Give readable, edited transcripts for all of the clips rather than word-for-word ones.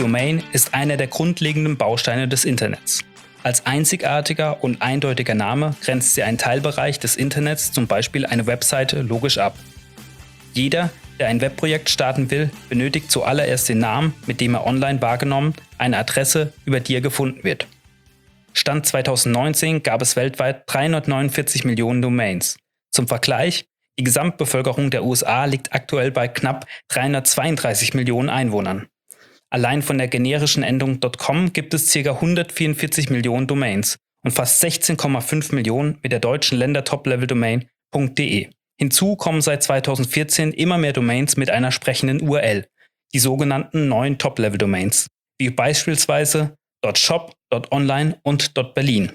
Domain ist einer der grundlegenden Bausteine des Internets. Als einzigartiger und eindeutiger Name grenzt sie einen Teilbereich des Internets, zum Beispiel eine Webseite, logisch ab. Jeder, der ein Webprojekt starten will, benötigt zuallererst den Namen, mit dem er online wahrgenommen, eine Adresse, über die er gefunden wird. Stand 2019 gab es weltweit 349 Millionen Domains. Zum Vergleich, die Gesamtbevölkerung der USA liegt aktuell bei knapp 332 Millionen Einwohnern. Allein von der generischen Endung .com gibt es ca. 144 Millionen Domains und fast 16,5 Millionen mit der deutschen Länder-Top-Level-Domain .de. Hinzu kommen seit 2014 immer mehr Domains mit einer sprechenden URL, die sogenannten neuen Top-Level-Domains, wie beispielsweise .shop, .online und .berlin.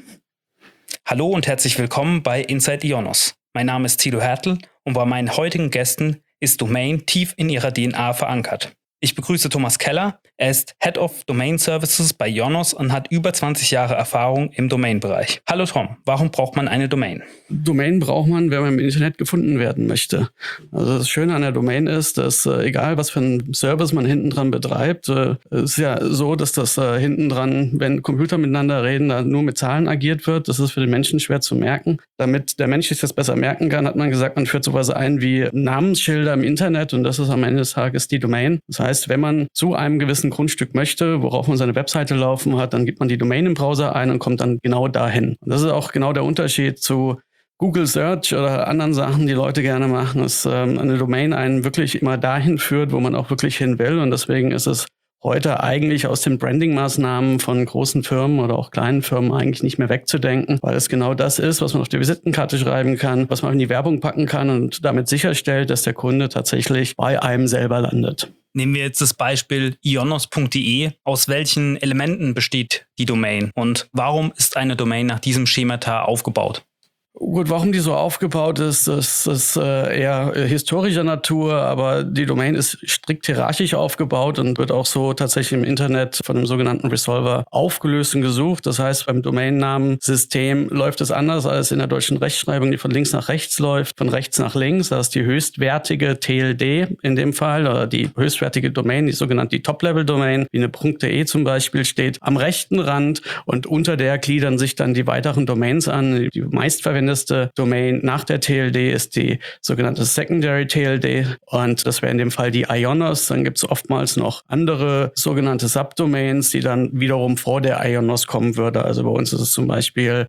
Hallo und herzlich willkommen bei Inside Ionos. Mein Name ist Thilo Hertel und bei meinen heutigen Gästen ist Domain tief in ihrer DNA verankert. Ich begrüße Thomas Keller. Er ist Head of Domain Services bei Ionos und hat über 20 Jahre Erfahrung im Domain-Bereich. Hallo Tom, warum braucht man eine Domain? Domain braucht man, wenn man im Internet gefunden werden möchte. Also das Schöne an der Domain ist, dass egal was für einen Service man hinten dran betreibt, ist ja so, dass das hinten dran, wenn Computer miteinander reden, da nur mit Zahlen agiert wird. Das ist für den Menschen schwer zu merken. Damit der Mensch sich das besser merken kann, hat man gesagt, man führt sowas ein wie Namensschilder im Internet und das ist am Ende des Tages die Domain. Das heißt, wenn man zu einem gewissen Grundstück möchte, worauf man seine Webseite laufen hat, dann gibt man die Domain im Browser ein und kommt dann genau dahin. Und das ist auch genau der Unterschied zu Google Search oder anderen Sachen, die Leute gerne machen, dass eine Domain einen wirklich immer dahin führt, wo man auch wirklich hin will. Und deswegen ist es heute eigentlich aus den Branding-Maßnahmen von großen Firmen oder auch kleinen Firmen eigentlich nicht mehr wegzudenken, weil es genau das ist, was man auf die Visitenkarte schreiben kann, was man in die Werbung packen kann und damit sicherstellt, dass der Kunde tatsächlich bei einem selber landet. Nehmen wir jetzt das Beispiel ionos.de. Aus welchen Elementen besteht die Domain und warum ist eine Domain nach diesem Schemata aufgebaut? Gut, warum die so aufgebaut ist, das ist eher historischer Natur, aber die Domain ist strikt hierarchisch aufgebaut und wird auch so tatsächlich im Internet von einem sogenannten Resolver aufgelöst und gesucht. Das heißt, beim Domainnamensystem läuft es anders als in der deutschen Rechtschreibung, die von links nach rechts läuft, von rechts nach links. Das ist die höchstwertige TLD in dem Fall oder die höchstwertige Domain, die sogenannte Top-Level-Domain, wie eine .de zum Beispiel steht, am rechten Rand und unter der gliedern sich dann die weiteren Domains an, die meistverwendete Domain nach der TLD ist die sogenannte Secondary TLD und das wäre in dem Fall die Ionos. Dann gibt es oftmals noch andere sogenannte Subdomains, die dann wiederum vor der Ionos kommen würde. Also bei uns ist es zum Beispiel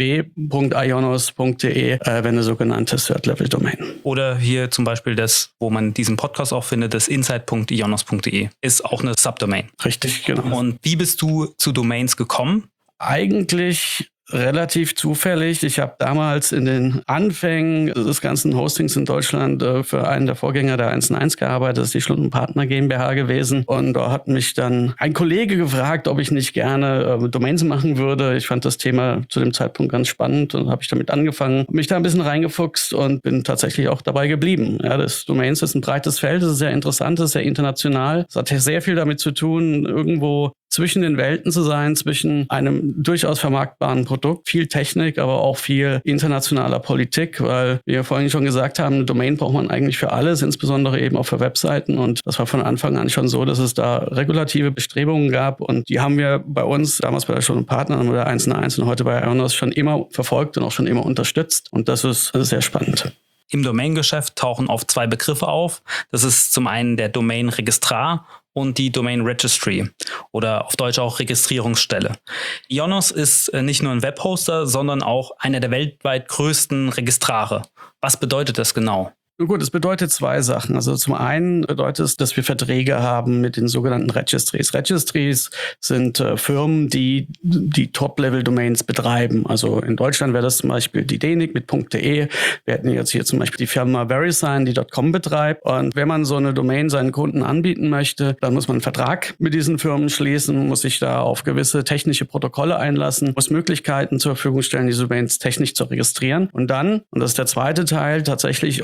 www.ionos.de, eine sogenannte Third-Level-Domain. Oder hier zum Beispiel das, wo man diesen Podcast auch findet, das inside.ionos.de, ist auch eine Subdomain. Richtig, genau. Und wie bist du zu Domains gekommen? Eigentlich relativ zufällig. Ich habe damals in den Anfängen des ganzen Hostings in Deutschland für einen der Vorgänger der 1&1 gearbeitet. Das ist die Schlund&Partner GmbH gewesen. Und da hat mich dann ein Kollege gefragt, ob ich nicht gerne Domains machen würde. Ich fand das Thema zu dem Zeitpunkt ganz spannend und habe ich damit angefangen, mich da ein bisschen reingefuchst und bin tatsächlich auch dabei geblieben. Ja, das Domains ist ein breites Feld, es ist sehr interessant, es ist sehr international. Es hat sehr viel damit zu tun, irgendwo zwischen den Welten zu sein, zwischen einem durchaus vermarktbaren Produkt, viel Technik, aber auch viel internationaler Politik, weil wir vorhin schon gesagt haben, eine Domain braucht man eigentlich für alles, insbesondere eben auch für Webseiten und das war von Anfang an schon so, dass es da regulative Bestrebungen gab und die haben wir bei uns, damals bei der Schlund&Partner, bei der 1&1 und heute bei Ionos schon immer verfolgt und auch schon immer unterstützt und das ist sehr spannend. Im Domain-Geschäft tauchen oft zwei Begriffe auf. Das ist zum einen der Domain-Registrar und die Domain Registry oder auf Deutsch auch Registrierungsstelle. Ionos ist nicht nur ein Webhoster, sondern auch einer der weltweit größten Registrare. Was bedeutet das genau? Nun gut, es bedeutet zwei Sachen. Also zum einen bedeutet es, dass wir Verträge haben mit den sogenannten Registries. Registries sind Firmen, die die Top-Level-Domains betreiben. Also in Deutschland wäre das zum Beispiel die DENIC mit .de. Wir hätten jetzt hier zum Beispiel die Firma VeriSign, die .com betreibt. Und wenn man so eine Domain seinen Kunden anbieten möchte, dann muss man einen Vertrag mit diesen Firmen schließen, muss sich da auf gewisse technische Protokolle einlassen, muss Möglichkeiten zur Verfügung stellen, diese Domains technisch zu registrieren. Und dann, und das ist der zweite Teil, tatsächlich unserem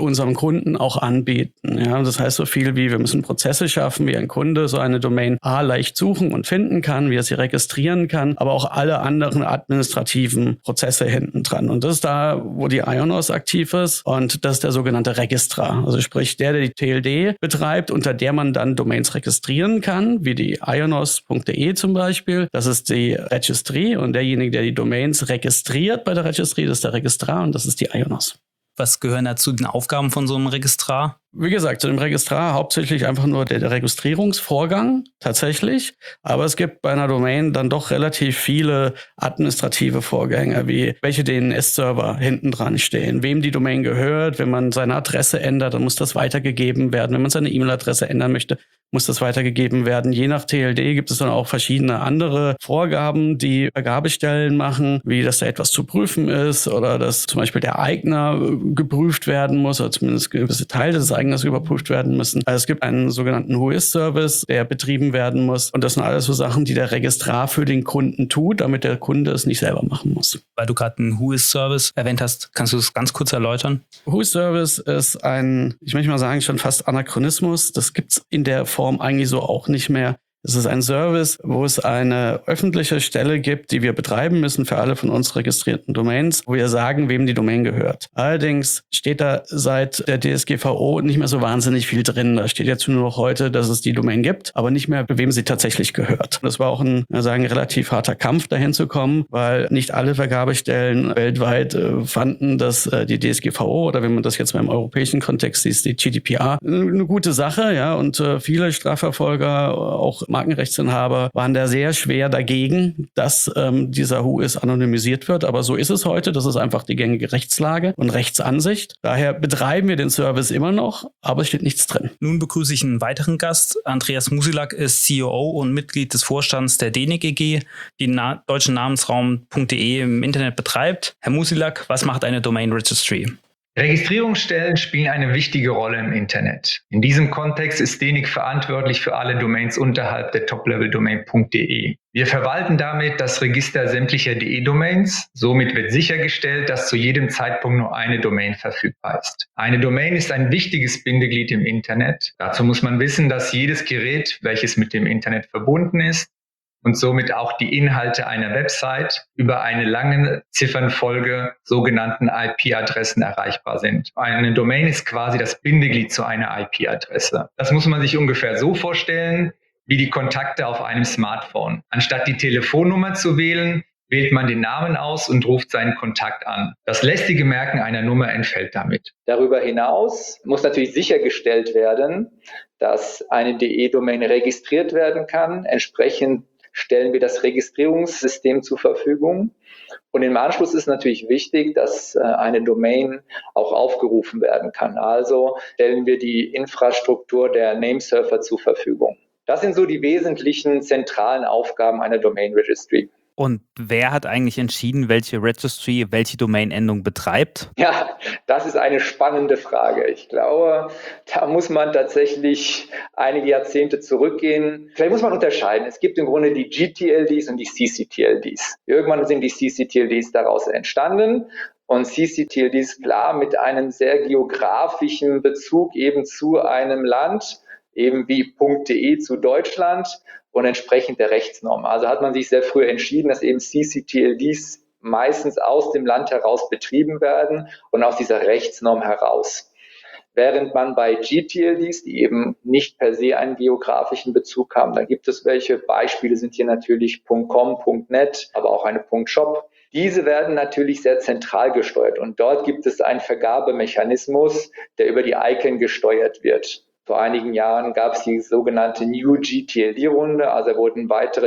Kunden auch anbieten. Ja, das heißt so viel wie, wir müssen Prozesse schaffen, wie ein Kunde so eine Domain leicht suchen und finden kann, wie er sie registrieren kann, aber auch alle anderen administrativen Prozesse hinten dran. Und das ist da, wo die Ionos aktiv ist, und das ist der sogenannte Registrar. Also sprich, der die TLD betreibt, unter der man dann Domains registrieren kann, wie die ionos.de zum Beispiel. Das ist die Registry, und derjenige, der die Domains registriert bei der Registry, das ist der Registrar, und das ist die Ionos. Was gehören da zu den Aufgaben von so einem Registrar? Wie gesagt, zu dem Registrar hauptsächlich einfach nur der Registrierungsvorgang tatsächlich. Aber es gibt bei einer Domain dann doch relativ viele administrative Vorgänge, wie welche DNS-Server hinten dran stehen, wem die Domain gehört. Wenn man seine Adresse ändert, dann muss das weitergegeben werden. Wenn man seine E-Mail-Adresse ändern möchte, muss das weitergegeben werden. Je nach TLD gibt es dann auch verschiedene andere Vorgaben, die Vergabestellen machen, wie dass da etwas zu prüfen ist oder dass zum Beispiel der Eigner geprüft werden muss oder zumindest gewisse Teile des Eigners überprüft werden müssen. Also es gibt einen sogenannten Whois-Service, der betrieben werden muss. Und das sind alles so Sachen, die der Registrar für den Kunden tut, damit der Kunde es nicht selber machen muss. Weil du gerade einen Whois-Service erwähnt hast, kannst du das ganz kurz erläutern? Whois-Service ist ein, ich möchte mal sagen, schon fast Anachronismus. Das gibt es in der Form eigentlich so auch nicht mehr. Es ist ein Service, wo es eine öffentliche Stelle gibt, die wir betreiben müssen für alle von uns registrierten Domains, wo wir sagen, wem die Domain gehört. Allerdings steht da seit der DSGVO nicht mehr so wahnsinnig viel drin. Da steht jetzt nur noch heute, dass es die Domain gibt, aber nicht mehr, wem sie tatsächlich gehört. Das war auch ein relativ harter Kampf, dahin zu kommen, weil nicht alle Vergabestellen weltweit fanden, dass die DSGVO oder wenn man das jetzt mal im europäischen Kontext sieht, die GDPR, eine gute Sache, ja, und viele Strafverfolger, auch Markenrechtsinhaber, waren da sehr schwer dagegen, dass dieser Whois anonymisiert wird. Aber so ist es heute. Das ist einfach die gängige Rechtslage und Rechtsansicht. Daher betreiben wir den Service immer noch, aber es steht nichts drin. Nun begrüße ich einen weiteren Gast. Andreas Musilak ist COO und Mitglied des Vorstands der DENIC EG, die den deutschen Namensraum.de im Internet betreibt. Herr Musilak, was macht eine Domain Registry? Registrierungsstellen spielen eine wichtige Rolle im Internet. In diesem Kontext ist DENIC verantwortlich für alle Domains unterhalb der Top-Level-Domain.de. Wir verwalten damit das Register sämtlicher DE-Domains. Somit wird sichergestellt, dass zu jedem Zeitpunkt nur eine Domain verfügbar ist. Eine Domain ist ein wichtiges Bindeglied im Internet. Dazu muss man wissen, dass jedes Gerät, welches mit dem Internet verbunden ist, und somit auch die Inhalte einer Website über eine lange Ziffernfolge sogenannten IP-Adressen erreichbar sind. Eine Domain ist quasi das Bindeglied zu einer IP-Adresse. Das muss man sich ungefähr so vorstellen, wie die Kontakte auf einem Smartphone. Anstatt die Telefonnummer zu wählen, wählt man den Namen aus und ruft seinen Kontakt an. Das lästige Merken einer Nummer entfällt damit. Darüber hinaus muss natürlich sichergestellt werden, dass eine DE-Domain registriert werden kann. Entsprechend stellen wir das Registrierungssystem zur Verfügung. Und im Anschluss ist natürlich wichtig, dass eine Domain auch aufgerufen werden kann. Also stellen wir die Infrastruktur der Nameserver zur Verfügung. Das sind so die wesentlichen zentralen Aufgaben einer Domain Registry. Und wer hat eigentlich entschieden, welche Registry welche Domain-Endung betreibt? Ja, das ist eine spannende Frage. Ich glaube, da muss man tatsächlich einige Jahrzehnte zurückgehen. Vielleicht muss man unterscheiden. Es gibt im Grunde die GTLDs und die CCTLDs. Irgendwann sind die CCTLDs daraus entstanden. Und CCTLDs, klar, mit einem sehr geografischen Bezug eben zu einem Land, eben wie .de zu Deutschland und entsprechend der Rechtsnorm. Also hat man sich sehr früh entschieden, dass eben CCTLDs meistens aus dem Land heraus betrieben werden und aus dieser Rechtsnorm heraus. Während man bei GTLDs, die eben nicht per se einen geografischen Bezug haben, da gibt es welche, Beispiele sind hier natürlich .com, .net, aber auch eine .shop. Diese werden natürlich sehr zentral gesteuert und dort gibt es einen Vergabemechanismus, der über die ICANN gesteuert wird. Vor einigen Jahren gab es die sogenannte New GTLD-Runde, also wurden weitere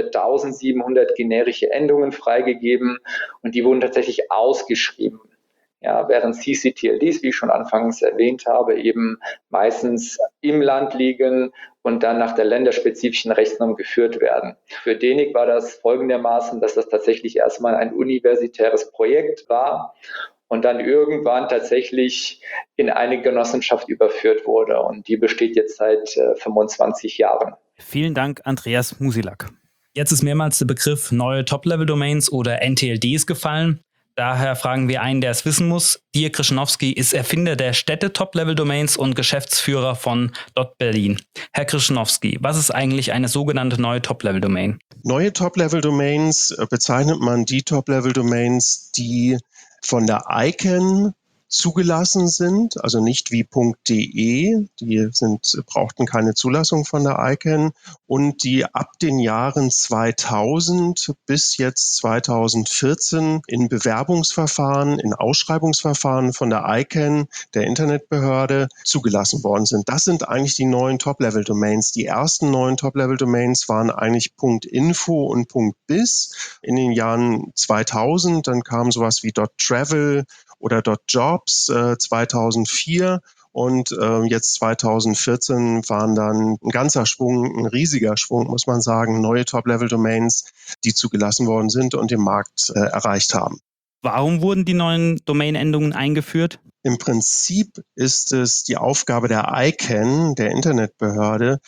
1700 generische Endungen freigegeben und die wurden tatsächlich ausgeschrieben. Ja, während CCTLDs, wie ich schon anfangs erwähnt habe, eben meistens im Land liegen und dann nach der länderspezifischen Rechtsnorm geführt werden. Für DENIC war das folgendermaßen, dass das tatsächlich erstmal ein universitäres Projekt war und dann irgendwann tatsächlich in eine Genossenschaft überführt wurde. Und die besteht jetzt seit 25 Jahren. Vielen Dank, Andreas Musilak. Jetzt ist mehrmals der Begriff neue Top-Level-Domains oder NTLDs gefallen. Daher fragen wir einen, der es wissen muss. Dirk Krischnowski ist Erfinder der Städte-Top-Level-Domains und Geschäftsführer von .Berlin. Herr Krischnowski, was ist eigentlich eine sogenannte neue Top-Level-Domain? Neue Top-Level-Domains bezeichnet man die Top-Level-Domains, die von der ICANN zugelassen sind, also nicht wie .de, brauchten keine Zulassung von der ICANN, und die ab den Jahren 2000 bis jetzt 2014 in Bewerbungsverfahren, in Ausschreibungsverfahren von der ICANN, der Internetbehörde, zugelassen worden sind. Das sind eigentlich die neuen Top-Level-Domains. Die ersten neuen Top-Level-Domains waren eigentlich .info und .biz in den Jahren 2000. Dann kam sowas wie .travel oder .jobs 2004 und jetzt 2014 waren dann ein ganzer Schwung, ein riesiger Schwung, muss man sagen, neue Top-Level-Domains, die zugelassen worden sind und den Markt erreicht haben. Warum wurden die neuen Domain-Endungen eingeführt? Im Prinzip ist es die Aufgabe der ICANN, der Internetbehörde,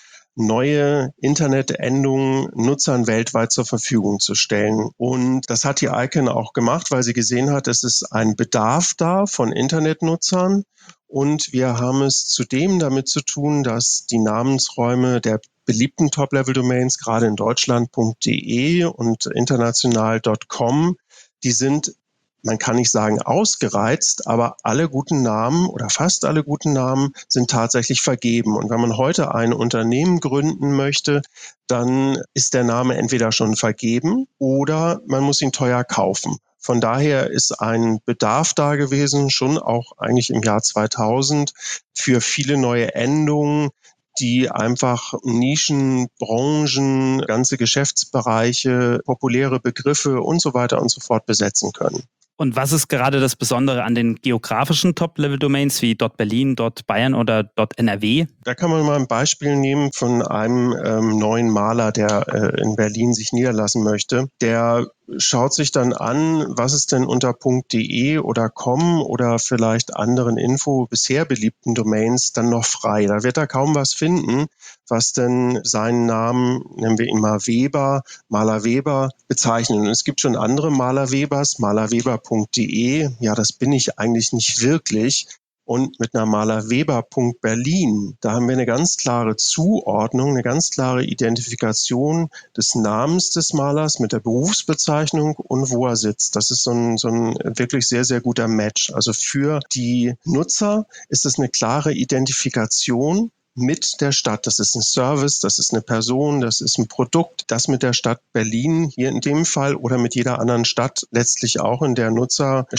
neue Internetendungen Nutzern weltweit zur Verfügung zu stellen. Und das hat die ICANN auch gemacht, weil sie gesehen hat, es ist ein Bedarf da von Internetnutzern. Und wir haben es zudem damit zu tun, dass die Namensräume der beliebten Top-Level-Domains, gerade in Deutschland .de und international .com, die sind, man kann nicht sagen ausgereizt, aber alle guten Namen oder fast alle guten Namen sind tatsächlich vergeben. Und wenn man heute ein Unternehmen gründen möchte, dann ist der Name entweder schon vergeben oder man muss ihn teuer kaufen. Von daher ist ein Bedarf da gewesen, schon auch eigentlich im Jahr 2000, für viele neue Endungen, die einfach Nischen, Branchen, ganze Geschäftsbereiche, populäre Begriffe und so weiter und so fort besetzen können. Und was ist gerade das Besondere an den geografischen Top-Level-Domains wie .Berlin, .Bayern oder .NRW? Da kann man mal ein Beispiel nehmen von einem neuen Maler, der in Berlin sich niederlassen möchte. Der schaut sich dann an, was ist denn unter .de oder .com oder vielleicht anderen bisher beliebten Domains dann noch frei. Da wird er kaum was finden, was denn seinen Namen, nennen wir ihn mal Weber, Maler Weber, bezeichnen. Und es gibt schon andere Maler Webers, malerweber.de, ja, das bin ich eigentlich nicht wirklich. Und mit einer malerweber.berlin, da haben wir eine ganz klare Zuordnung, eine ganz klare Identifikation des Namens des Malers mit der Berufsbezeichnung und wo er sitzt. Das ist so ein wirklich sehr, sehr guter Match. Also für die Nutzer ist es eine klare Identifikation mit der Stadt. Das ist ein Service, das ist eine Person, das ist ein Produkt, das mit der Stadt Berlin hier in dem Fall oder mit jeder anderen Stadt letztlich auch, in der Nutzer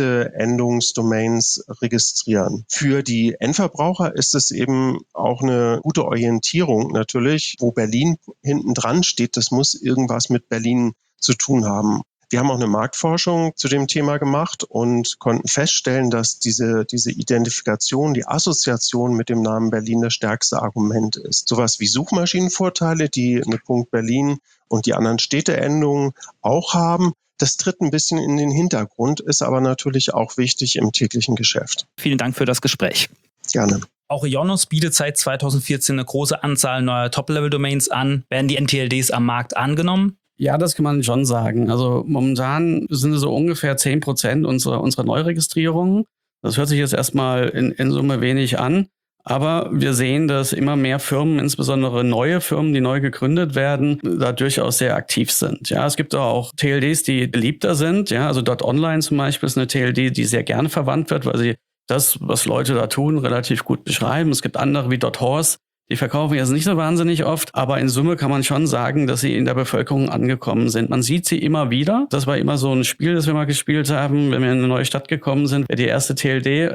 Städte-Endungsdomains registrieren. Für die Endverbraucher ist es eben auch eine gute Orientierung natürlich, wo Berlin hinten dran steht. Das muss irgendwas mit Berlin zu tun haben. Wir haben auch eine Marktforschung zu dem Thema gemacht und konnten feststellen, dass diese Identifikation, die Assoziation mit dem Namen Berlin das stärkste Argument ist. Sowas wie Suchmaschinenvorteile, die eine .Berlin und die anderen Städteendungen auch haben. Das tritt ein bisschen in den Hintergrund, ist aber natürlich auch wichtig im täglichen Geschäft. Vielen Dank für das Gespräch. Gerne. Auch Ionos bietet seit 2014 eine große Anzahl neuer Top-Level-Domains an. Werden die NTLDs am Markt angenommen? Ja, das kann man schon sagen. Also momentan sind es so ungefähr 10% unserer Neuregistrierungen. Das hört sich jetzt erstmal in Summe wenig an. Aber wir sehen, dass immer mehr Firmen, insbesondere neue Firmen, die neu gegründet werden, da durchaus sehr aktiv sind. Ja, es gibt auch TLDs, die beliebter sind. Ja, also .online zum Beispiel ist eine TLD, die sehr gerne verwandt wird, weil sie das, was Leute da tun, relativ gut beschreiben. Es gibt andere wie .horse. Die verkaufen jetzt nicht so wahnsinnig oft, aber in Summe kann man schon sagen, dass sie in der Bevölkerung angekommen sind. Man sieht sie immer wieder. Das war immer so ein Spiel, das wir mal gespielt haben, wenn wir in eine neue Stadt gekommen sind. Wer die erste TLD,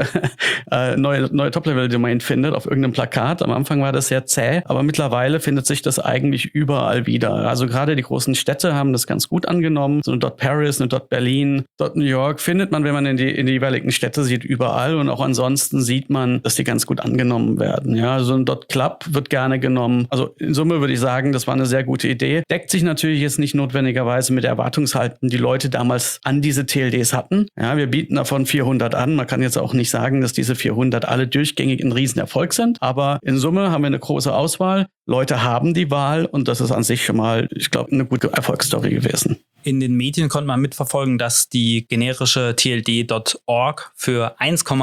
neue Top-Level-Domain findet auf irgendeinem Plakat. Am Anfang war das sehr zäh, aber mittlerweile findet sich das eigentlich überall wieder. Also gerade die großen Städte haben das ganz gut angenommen. So eine .Paris, eine .Berlin, .New York findet man, wenn man in die jeweiligen Städte sieht, überall. Und auch ansonsten sieht man, dass die ganz gut angenommen werden. Ja, so ein .club wird gerne genommen. Also in Summe würde ich sagen, das war eine sehr gute Idee. Deckt sich natürlich jetzt nicht notwendigerweise mit der Erwartungshaltung, die Leute damals an diese TLDs hatten. Ja, wir bieten davon 400 an. Man kann jetzt auch nicht sagen, dass diese 400 alle durchgängig ein Riesenerfolg sind. Aber in Summe haben wir eine große Auswahl. Leute haben die Wahl und das ist an sich schon mal, ich glaube, eine gute Erfolgsstory gewesen. In den Medien konnte man mitverfolgen, dass die generische TLD.org für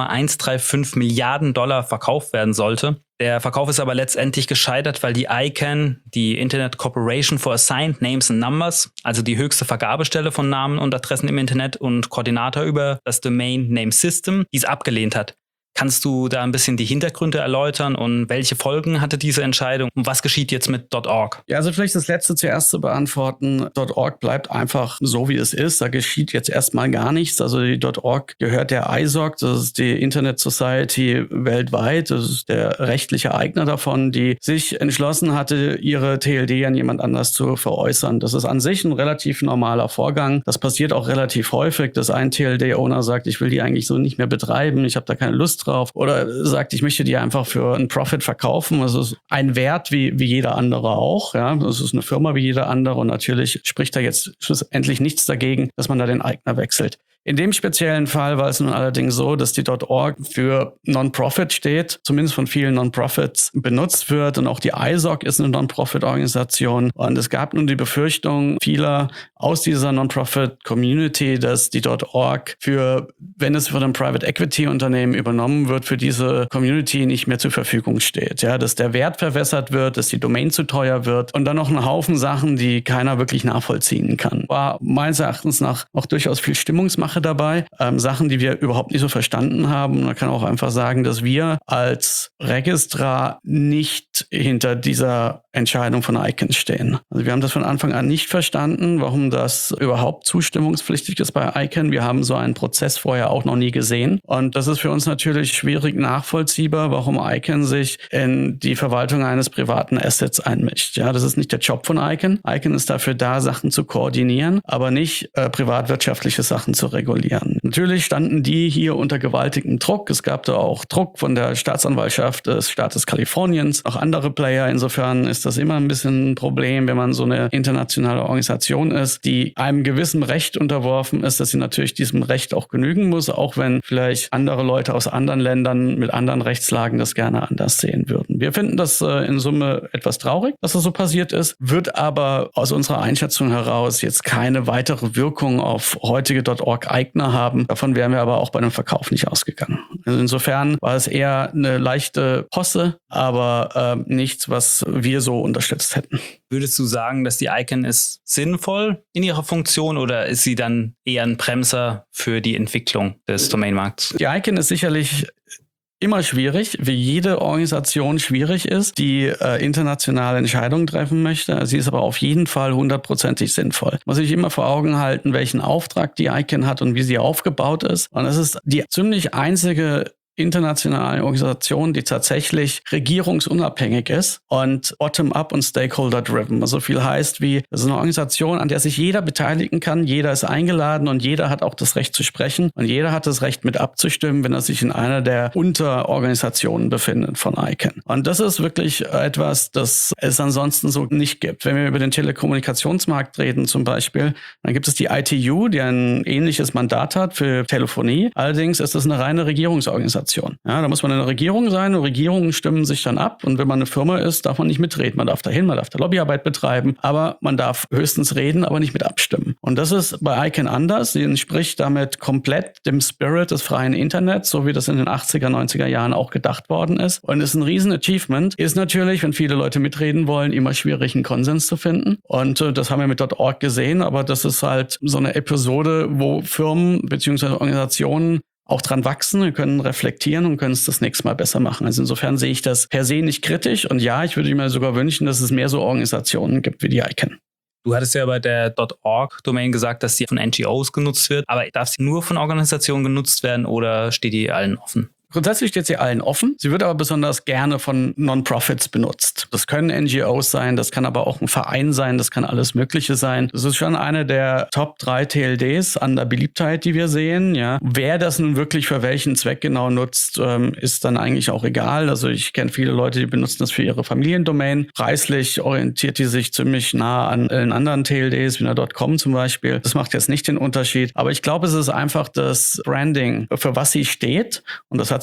1,135 Milliarden $ verkauft werden sollte. Der Verkauf ist aber letztendlich gescheitert, weil die ICANN, die Internet Corporation for Assigned Names and Numbers, also die höchste Vergabestelle von Namen und Adressen im Internet und Koordinator über das Domain Name System, dies abgelehnt hat. Kannst du da ein bisschen die Hintergründe erläutern und welche Folgen hatte diese Entscheidung und was geschieht jetzt mit .org? Ja, also vielleicht das Letzte zuerst zu beantworten. .org bleibt einfach so, wie es ist. Da geschieht jetzt erstmal gar nichts. Also die .org gehört der ISOC, das ist die Internet Society weltweit. Das ist der rechtliche Eigner davon, die sich entschlossen hatte, ihre TLD an jemand anders zu veräußern. Das ist an sich ein relativ normaler Vorgang. Das passiert auch relativ häufig, dass ein TLD-Owner sagt, ich will die eigentlich so nicht mehr betreiben, ich habe da keine Lust drauf, oder sagt, ich möchte die einfach für einen Profit verkaufen. Das ist ein Wert wie jeder andere auch. Ja, das ist eine Firma wie jeder andere und natürlich spricht da jetzt schlussendlich nichts dagegen, dass man da den Eigner wechselt. In dem speziellen Fall war es nun allerdings so, dass die .org für Non-Profit steht, zumindest von vielen Non-Profits benutzt wird und auch die ISOC ist eine Non-Profit-Organisation und es gab nun die Befürchtung vieler aus dieser Non-Profit-Community, dass die .org wenn es von einem Private-Equity-Unternehmen übernommen wird, für diese Community nicht mehr zur Verfügung steht. Ja, dass der Wert verwässert wird, dass die Domain zu teuer wird und dann noch ein Haufen Sachen, die keiner wirklich nachvollziehen kann. War meines Erachtens nach auch durchaus viel Stimmungsmache dabei, Sachen, die wir überhaupt nicht so verstanden haben. Man kann auch einfach sagen, dass wir als Registrar nicht hinter dieser Entscheidung von ICANN stehen. Also wir haben das von Anfang an nicht verstanden, warum das überhaupt zustimmungspflichtig ist bei ICANN. Wir haben so einen Prozess vorher auch noch nie gesehen. Und das ist für uns natürlich schwierig nachvollziehbar, warum ICANN sich in die Verwaltung eines privaten Assets einmischt. Ja, das ist nicht der Job von ICANN. ICANN ist dafür da, Sachen zu koordinieren, aber nicht privatwirtschaftliche Sachen zu regulieren. Natürlich standen die hier unter gewaltigem Druck. Es gab da auch Druck von der Staatsanwaltschaft des Staates Kaliforniens, auch andere Player. Insofern ist das immer ein bisschen ein Problem, wenn man so eine internationale Organisation ist, die einem gewissen Recht unterworfen ist, dass sie natürlich diesem Recht auch genügen muss, auch wenn vielleicht andere Leute aus anderen Ländern mit anderen Rechtslagen das gerne anders sehen würden. Wir finden das in Summe etwas traurig, dass das so passiert ist, wird aber aus unserer Einschätzung heraus jetzt keine weitere Wirkung auf heutige .org-Eigner haben. Davon wären wir aber auch bei einem Verkauf nicht ausgegangen. Also insofern war es eher eine leichte Posse, aber nichts, was wir so unterstützt hätten. Würdest du sagen, dass die ICANN ist sinnvoll in ihrer Funktion oder ist sie dann eher ein Bremser für die Entwicklung des Domainmarkts? Die ICANN ist sicherlich immer schwierig, wie jede Organisation schwierig ist, die internationale Entscheidungen treffen möchte. Sie ist aber auf jeden Fall 100%ig sinnvoll. Muss ich immer vor Augen halten, welchen Auftrag die ICANN hat und wie sie aufgebaut ist. Und es ist die ziemlich einzige internationale Organisation, die tatsächlich regierungsunabhängig ist und bottom-up und stakeholder-driven. Also viel heißt wie, das ist eine Organisation, an der sich jeder beteiligen kann, jeder ist eingeladen und jeder hat auch das Recht zu sprechen und jeder hat das Recht mit abzustimmen, wenn er sich in einer der Unterorganisationen befindet von ICANN. Und das ist wirklich etwas, das es ansonsten so nicht gibt. Wenn wir über den Telekommunikationsmarkt reden zum Beispiel, dann gibt es die ITU, die ein ähnliches Mandat hat für Telefonie. Allerdings ist es eine reine Regierungsorganisation. Ja, da muss man in der Regierung sein und Regierungen stimmen sich dann ab. Und wenn man eine Firma ist, darf man nicht mitreden. Man darf dahin, man darf da Lobbyarbeit betreiben, aber man darf höchstens reden, aber nicht mit abstimmen. Und das ist bei ICANN anders. Sie entspricht damit komplett dem Spirit des freien Internets, so wie das in den 80er, 90er Jahren auch gedacht worden ist. Und ist ein riesen Achievement. Ist natürlich, wenn viele Leute mitreden wollen, immer schwierig, einen Konsens zu finden. Und das haben wir mit .org gesehen, aber das ist halt so eine Episode, wo Firmen bzw. Organisationen auch dran wachsen, wir können reflektieren und können es das nächste Mal besser machen. Also insofern sehe ich das per se nicht kritisch und ja, ich würde mir sogar wünschen, dass es mehr so Organisationen gibt wie die ICANN. Du hattest ja bei der .org-Domain gesagt, dass sie von NGOs genutzt wird, aber darf sie nur von Organisationen genutzt werden oder steht die allen offen? Grundsätzlich steht sie allen offen. Sie wird aber besonders gerne von Non-Profits benutzt. Das können NGOs sein, das kann aber auch ein Verein sein, das kann alles Mögliche sein. Das ist schon eine der Top 3 TLDs an der Beliebtheit, die wir sehen. Ja. Wer das nun wirklich für welchen Zweck genau nutzt, ist dann eigentlich auch egal. Also ich kenne viele Leute, die benutzen das für ihre Familiendomain. Preislich orientiert die sich ziemlich nah an den anderen TLDs, wie der .com zum Beispiel. Das macht jetzt nicht den Unterschied. Aber ich glaube, es ist einfach das Branding, für was sie steht. Und das hat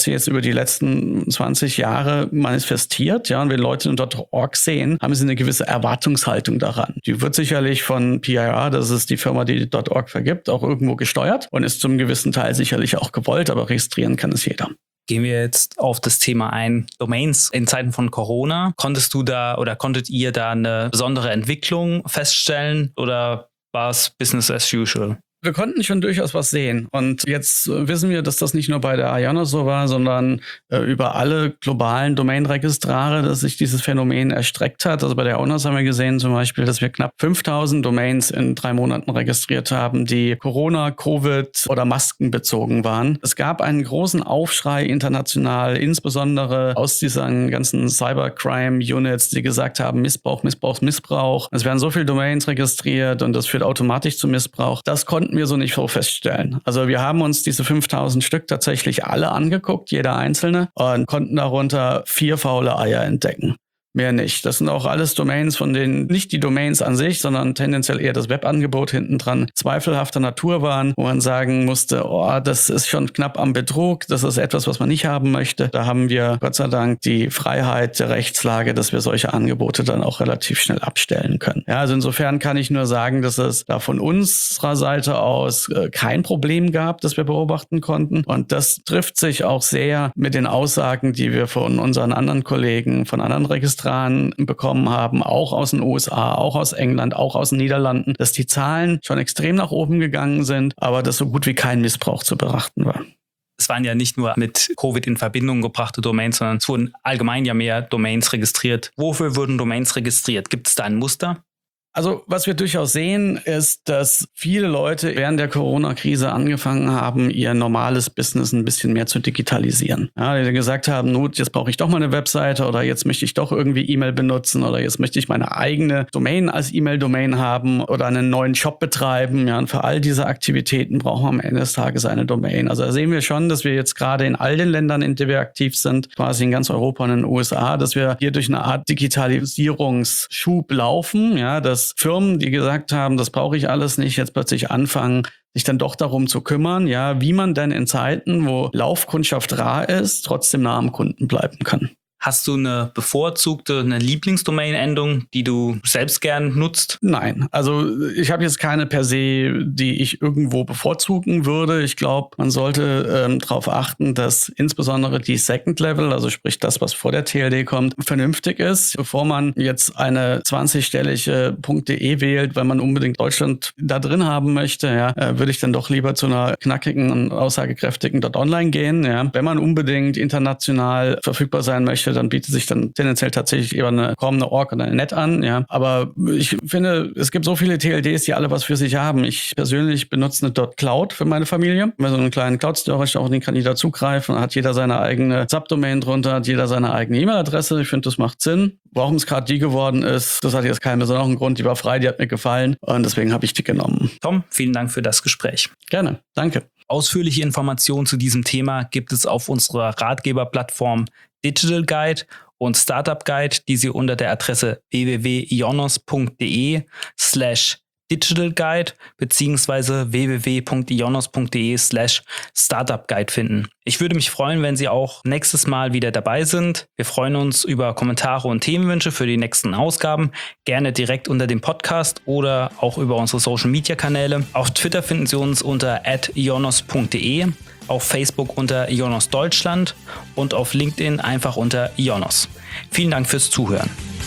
sich jetzt über die letzten 20 Jahre manifestiert. Ja, und wenn Leute in .org sehen, haben sie eine gewisse Erwartungshaltung daran. Die wird sicherlich von PIR, das ist die Firma, die .org vergibt, auch irgendwo gesteuert und ist zum gewissen Teil sicherlich auch gewollt, aber registrieren kann es jeder. Gehen wir jetzt auf das Thema ein. Domains in Zeiten von Corona. Konntet ihr da eine besondere Entwicklung feststellen oder war es Business as usual? Wir konnten schon durchaus was sehen. Und jetzt wissen wir, dass das nicht nur bei der IONOS so war, sondern über alle globalen Domain-Registrare, dass sich dieses Phänomen erstreckt hat. Also bei der IONOS haben wir gesehen zum Beispiel, dass wir knapp 5000 Domains in 3 Monaten registriert haben, die Corona, Covid oder Masken bezogen waren. Es gab einen großen Aufschrei international, insbesondere aus diesen ganzen Cybercrime-Units, die gesagt haben, Missbrauch. Es werden so viele Domains registriert und das führt automatisch zu Missbrauch. Das konnten wir so nicht so feststellen. Also wir haben uns diese 5000 Stück tatsächlich alle angeguckt, jeder einzelne, und konnten darunter 4 faule Eier entdecken. Mehr nicht. Das sind auch alles Domains, von denen nicht die Domains an sich, sondern tendenziell eher das Webangebot hinten dran zweifelhafter Natur waren, wo man sagen musste, das ist schon knapp am Betrug, das ist etwas, was man nicht haben möchte. Da haben wir Gott sei Dank die Freiheit der Rechtslage, dass wir solche Angebote dann auch relativ schnell abstellen können. Ja, also insofern kann ich nur sagen, dass es da von unserer Seite aus kein Problem gab, das wir beobachten konnten. Und das trifft sich auch sehr mit den Aussagen, die wir von unseren anderen Kollegen, von anderen Registraren bekommen haben, auch aus den USA, auch aus England, auch aus den Niederlanden, dass die Zahlen schon extrem nach oben gegangen sind, aber dass so gut wie kein Missbrauch zu beachten war. Es waren ja nicht nur mit Covid in Verbindung gebrachte Domains, sondern es wurden allgemein ja mehr Domains registriert. Wofür wurden Domains registriert? Gibt es da ein Muster? Also was wir durchaus sehen, ist, dass viele Leute während der Corona-Krise angefangen haben, ihr normales Business ein bisschen mehr zu digitalisieren. Ja, die gesagt haben, jetzt brauche ich doch mal eine Webseite oder jetzt möchte ich doch irgendwie E-Mail benutzen oder jetzt möchte ich meine eigene Domain als E-Mail-Domain haben oder einen neuen Shop betreiben. Ja, und für all diese Aktivitäten brauchen wir am Ende des Tages eine Domain. Also da sehen wir schon, dass wir jetzt gerade in all den Ländern, in denen wir aktiv sind, quasi in ganz Europa und in den USA, dass wir hier durch eine Art Digitalisierungsschub laufen, ja, dass Firmen, die gesagt haben, das brauche ich alles nicht, jetzt plötzlich anfangen, sich dann doch darum zu kümmern, ja, wie man denn in Zeiten, wo Laufkundschaft rar ist, trotzdem nah am Kunden bleiben kann. Hast du eine Lieblingsdomain-Endung, die du selbst gern nutzt? Nein, also ich habe jetzt keine per se, die ich irgendwo bevorzugen würde. Ich glaube, man sollte darauf achten, dass insbesondere die Second Level, also sprich das, was vor der TLD kommt, vernünftig ist. Bevor man jetzt eine 20-stellige .de wählt, weil man unbedingt Deutschland da drin haben möchte, ja, würde ich dann doch lieber zu einer knackigen und aussagekräftigen .online gehen. Ja. Wenn man unbedingt international verfügbar sein möchte, dann bietet sich dann tendenziell tatsächlich eher eine .org oder eine .net an. Ja. Aber ich finde, es gibt so viele TLDs, die alle was für sich haben. Ich persönlich benutze eine .cloud für meine Familie. Mit so einen kleinen Cloud-Storage, auch den kann jeder zugreifen. Hat jeder seine eigene Subdomain drunter, hat jeder seine eigene E-Mail-Adresse. Ich finde, das macht Sinn. Warum es gerade die geworden ist, das hat jetzt keinen besonderen Grund. Die war frei, die hat mir gefallen und deswegen habe ich die genommen. Tom, vielen Dank für das Gespräch. Gerne, danke. Ausführliche Informationen zu diesem Thema gibt es auf unserer Ratgeberplattform Digital Guide und Startup Guide, die Sie unter der Adresse www.ionos.de/Digital Guide bzw. www.ionos.de/Startup Guide finden. Ich würde mich freuen, wenn Sie auch nächstes Mal wieder dabei sind. Wir freuen uns über Kommentare und Themenwünsche für die nächsten Ausgaben. Gerne direkt unter dem Podcast oder auch über unsere Social Media Kanäle. Auf Twitter finden Sie uns unter @ionos.de, auf Facebook unter Ionos Deutschland und auf LinkedIn einfach unter Ionos. Vielen Dank fürs Zuhören.